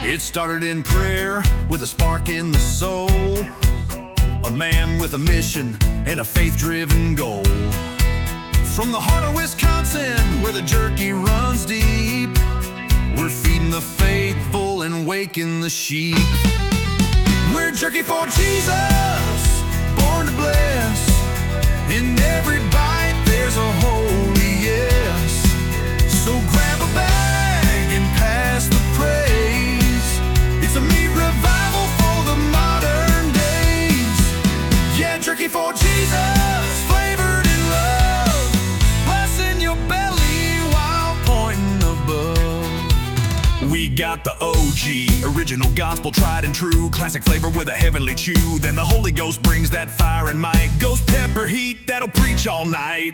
It started in prayer with a spark in the soul, a man with a mission and a faith-driven goal. From the heart of Wisconsin, where the jerky runs deep, we're feeding the faithful and waking the sheep. We're Jerky for Jesus, born to bless. In every bite there's a holy yes. So grab a bag and pass the praise. It's a meat revival for the modern days. Yeah, Jerky for Jesus, flavored in love, blessing your belly while pointing above. We got the OG, original gospel, tried and true, classic flavor with a heavenly chew. Then the Holy Ghost brings that fire and might, ghost pepper heat that'll preach all night.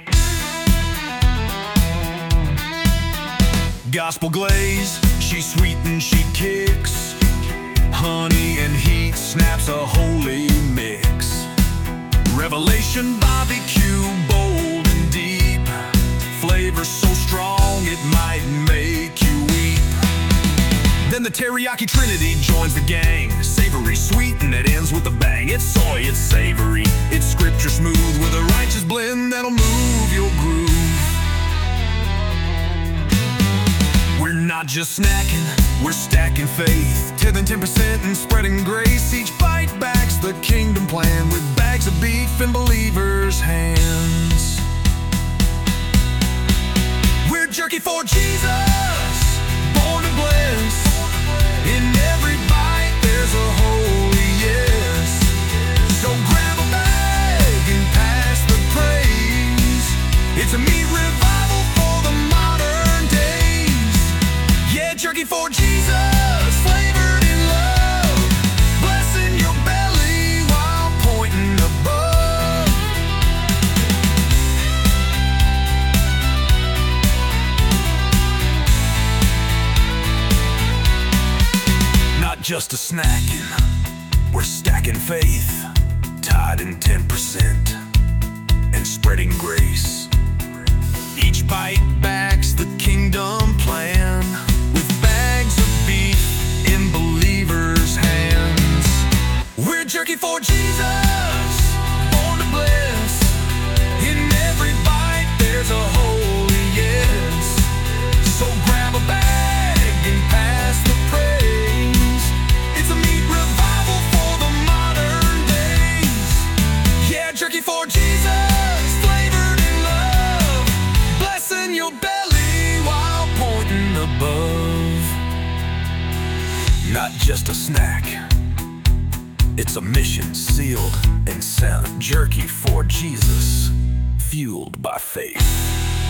Gospel glaze, she's sweet and she kicks. Honey and heat snaps a holy mix. Revelation barbecue, bold and deep, flavor so strong it might make you weep. Then the teriyaki trinity joins the gang, savory, sweet, and it ends with a bang. It's soy, it's savory, it's scripture smooth with a righteous blend that'll move your groove. We're not just snacking, we're stacking faith, tithing 10% and spreading grace. Each bite backs the kingdom plan with bags of beef in believers' hands. We're Jerky for Jesus, born to bless. In every bite there's a holy yes. So grab a bag and pass the praise. It's a meat revival for the modern days. Yeah, Jerky for Jesus, flavored in love, blessing your belly while pointing above. Not just a snacking, we're stacking faith, tied in 10% and spreading grace. Each bite backs the kingdom plan with bags of beef in believers' hands. We're Jerky for Jesus, born to bless. In every bite there's a holy yes. So grab a bag and pass the praise. It's a meat revival for the modern days. Yeah, Jerky for Jesus, flavored in love, blessing your belly while pointing above. Not just a snack, it's a mission sealed and sent. Jerky for Jesus, fueled by faith.